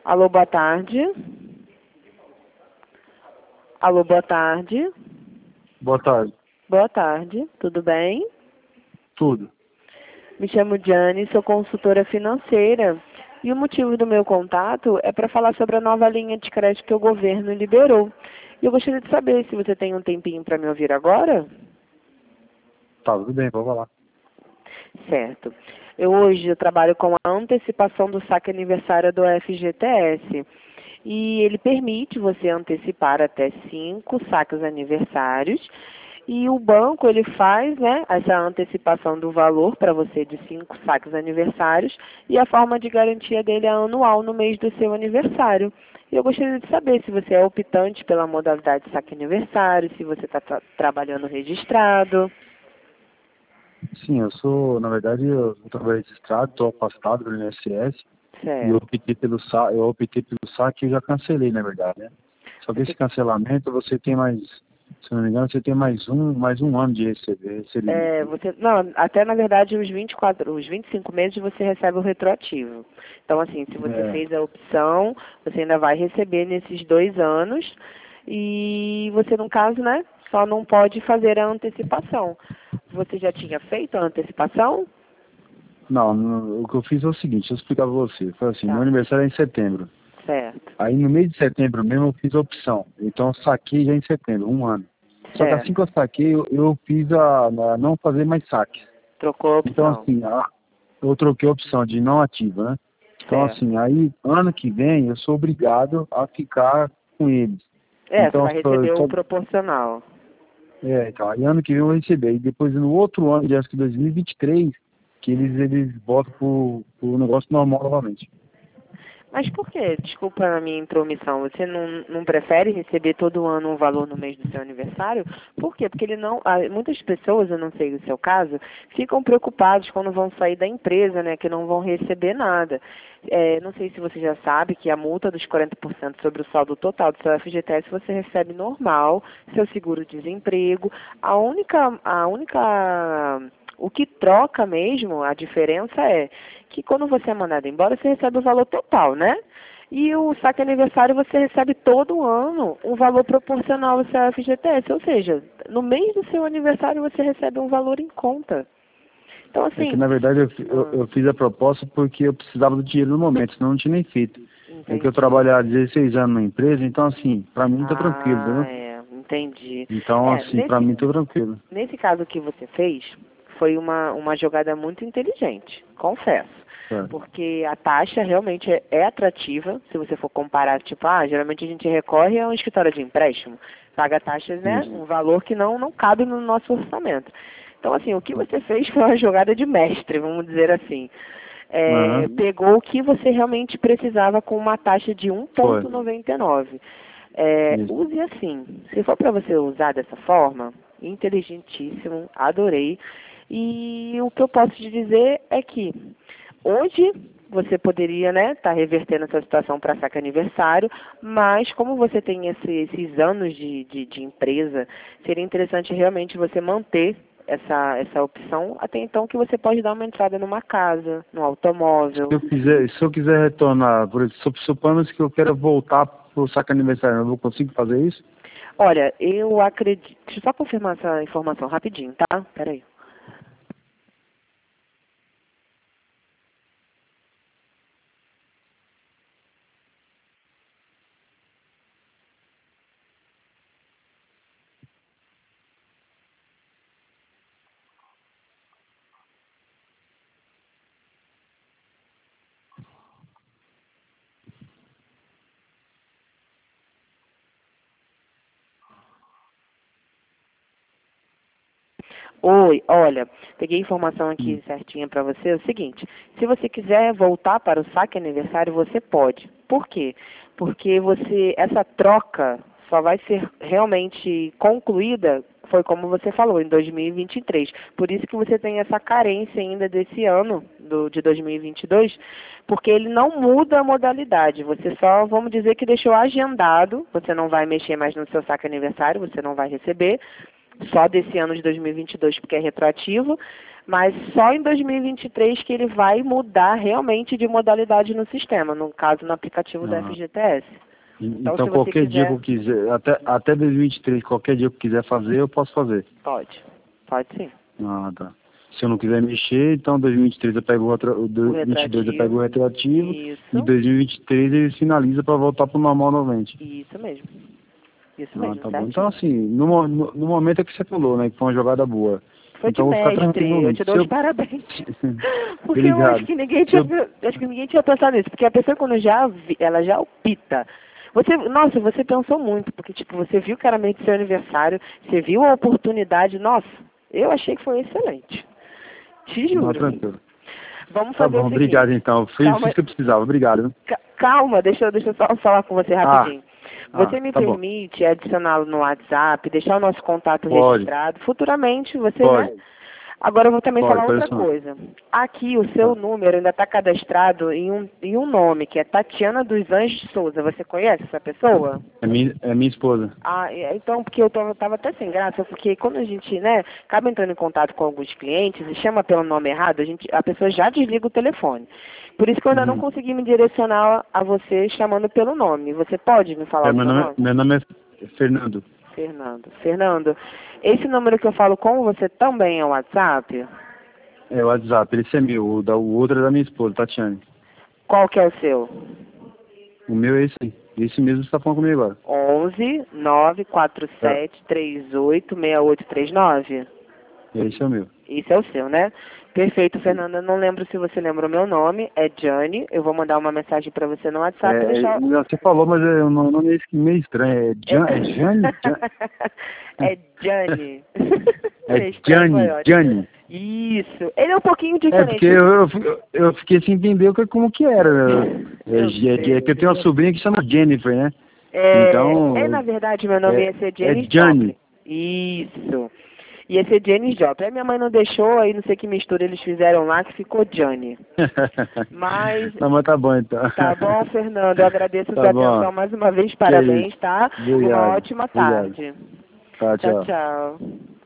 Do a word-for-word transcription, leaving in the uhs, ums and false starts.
Alô, boa tarde. Alô, boa tarde. Boa tarde. Boa tarde, tudo bem? Tudo. Me chamo Diane, sou consultora financeira e o motivo do meu contato é para falar sobre a nova linha de crédito que o governo liberou. E eu gostaria de saber se você tem um tempinho para me ouvir agora? Tá, tudo bem, vamos lá. Certo. Eu hoje eu trabalho com a antecipação do saque aniversário do F G T S. E ele permite você antecipar até cinco saques aniversários. E o banco, ele faz, né, essa antecipação do valor para você de cinco saques aniversários e a forma de garantia dele é anual no mês do seu aniversário. E eu gostaria de saber se você é optante pela modalidade de saque aniversário, se você está tra trabalhando registrado. Sim, eu sou, na verdade, eu trabalho registrado, estou afastado do I N S S. Certo. E eu optei pelo saque, eu optei pelo saque e já cancelei, na verdade, né? Só que esse cancelamento você tem mais, se não me engano, você tem mais um, mais um ano de receber, recebimento. É, você, não, até na verdade os vinte e quatro, os vinte e cinco meses você recebe o retroativo. Então assim, se você É. fez a opção, você ainda vai receber nesses dois anos e você no caso, né, só não pode fazer a antecipação. Você já tinha feito a antecipação? Não, no, o que eu fiz é o seguinte, deixa eu explicar pra você. Foi assim, Tá. meu aniversário é em setembro. Certo. Aí no mês de setembro mesmo eu fiz a opção. Então eu saquei já em setembro, um ano. Só que Certo. assim que eu saquei, eu, eu fiz a, a não fazer mais saques. Trocou a opção. Então assim, a, eu troquei a opção de não ativa, né? Então Certo. assim, aí ano que vem eu sou obrigado a ficar com eles. É, Então, você vai só- receber só- o proporcional. é, então, aí ano que vem eu vou receber. E depois no outro ano, de acho que dois mil e vinte e três, que eles, eles botam pro, pro negócio normal novamente. Mas por quê? Desculpa a minha intromissão. Você não, não prefere receber todo ano um valor no mês do seu aniversário? Por quê? Porque ele não. ah, Muitas pessoas, eu não sei o seu caso, ficam preocupados quando vão sair da empresa, né? Que não vão receber nada. É, não sei se você já sabe que a multa dos quarenta por cento sobre o saldo total do seu F G T S você recebe normal, seu seguro-desemprego. A única, a única o que troca mesmo, a diferença é que quando você é mandado embora, você recebe o valor total, né? E o saque aniversário você recebe todo ano um valor proporcional ao seu F G T S, ou seja, no mês do seu aniversário você recebe um valor em conta. Então, É assim... que, na verdade, eu, fi- eu, eu fiz a proposta porque eu precisava do dinheiro no momento, senão eu não tinha nem feito. Entendi. É que eu trabalho há dezesseis anos na empresa, então, assim, pra mim tá tranquilo, Ah, entendeu? é, entendi. Então, É, assim, pra nesse, mim tá tranquilo. nesse caso que você fez, foi uma, uma jogada muito inteligente, confesso. Certo. Porque a taxa realmente é, é atrativa, se você for comparar, tipo, ah, geralmente a gente recorre a um escritório de empréstimo, paga taxas, né, Isso. um valor que não, não cabe no nosso orçamento. Então, assim, o que você fez foi uma jogada de mestre, vamos dizer assim. É, Aham. pegou o que você realmente precisava com uma taxa de um Foi. vírgula noventa e nove. É, Isso. use assim. Se for para você usar dessa forma, inteligentíssimo, adorei. E o que eu posso te dizer é que hoje você poderia, né, estar tá revertendo essa situação para saque aniversário, mas como você tem esse, esses anos de, de, de empresa, seria interessante realmente você manter essa, essa opção, até então que você pode dar uma entrada numa casa, num automóvel. Se eu quiser, se eu quiser retornar, por exemplo, suponhamos que eu quero voltar pro saque aniversário, eu não consigo fazer isso? Olha, eu acredito... Deixa eu só confirmar essa informação rapidinho, tá? Peraí. Oi, olha, peguei a informação aqui Hum. certinha para você. É o seguinte, se você quiser voltar para o saque aniversário, você pode. Por quê? Porque você, essa troca só vai ser realmente concluída, foi como você falou, em dois mil e vinte e três. Por isso que você tem essa carência ainda desse ano, do, de dois mil e vinte e dois, porque ele não muda a modalidade. Você só, vamos dizer que deixou agendado, você não vai mexer mais no seu saque aniversário, você não vai receber, só desse ano de dois mil e vinte e dois, porque é retroativo, mas só em dois mil e vinte e três que ele vai mudar realmente de modalidade no sistema, no caso no aplicativo Ah. da F G T S. Então, então qualquer quiser... dia que eu quiser, até, até dois mil e vinte e três, qualquer dia que eu quiser fazer, eu posso fazer? Pode, pode sim. Ah, tá. Se eu não quiser mexer, então dois mil e vinte e três eu pego o, retro, o dois mil e vinte e dois eu pego o retroativo. Isso. E dois mil e vinte e três ele finaliza para voltar para o normal novamente. Isso mesmo. Isso ah, mesmo. Tá bom. Então assim, no, no, no momento é que você falou, né, que foi uma jogada boa. Foi então, de mestre, eu te dou os eu... parabéns. Porque eu acho que ninguém tinha, eu... acho que ninguém tinha pensado nisso, porque a pessoa quando já vi, ela já opta. Você, nossa, você pensou muito, porque tipo, você viu claramente seu aniversário, você viu a oportunidade, nossa, eu achei que foi excelente. Te juro. Não, tranquilo. Vamos fazer tá bom, o seguinte. Obrigado então. Foi Calma... isso que eu precisava, obrigado. Calma, deixa, deixa eu só falar com você rapidinho. Ah. Você Ah, me tá permite adicioná-lo no WhatsApp, deixar o nosso contato Pode. registrado? Futuramente você, Pode. né? Agora eu vou também Pode, falar outra coisa. Aqui o seu ah. número ainda está cadastrado em um, em um nome, que é Tatiana dos Anjos Souza. Você conhece essa pessoa? É minha, é minha esposa. Ah, então, porque eu estava até sem graça, porque quando a gente, né, acaba entrando em contato com alguns clientes e chama pelo nome errado, a, gente, a pessoa já desliga o telefone. Por isso que eu ainda uhum. não consegui me direcionar a você chamando pelo nome. Você pode me falar é, o meu seu nome? nome? Meu nome é Fernando. Fernando. Fernando, esse número que eu falo com você também é o WhatsApp? É o WhatsApp, esse é meu, o, da, o outro é da minha esposa, Tatiane. Qual que é o seu? O meu é esse aí, esse mesmo que você está falando comigo agora. onze, nove quatro sete, três oito, seis oito três nove? Esse é o meu. Esse é o seu, né? Perfeito, Fernanda. Não lembro se você lembra o meu nome. É Jane. Eu vou mandar uma mensagem para você no WhatsApp. É, deixar... Você falou, mas é, o nome é meio estranho. É Jane? É Jane? É Jane. É Jane, Jane. Isso. Ele é um pouquinho diferente. É porque eu, eu, eu fiquei sem entender como que era. É, é, é que eu tenho uma sobrinha que chama Jennifer, né? É, então, é na verdade, meu nome é, ia ser Jane. É Jane. Isso. Ia ser Janis Joplin. Aí minha mãe não deixou, aí não sei que mistura eles fizeram lá, que ficou Jane. Mas... Não, mas tá bom, então. Tá bom, Fernando. Eu agradeço a tá sua bom. atenção mais uma vez. Parabéns, tá? Obrigado. Uma ótima Obrigado. tarde. Tá, tchau. Tchau, tchau.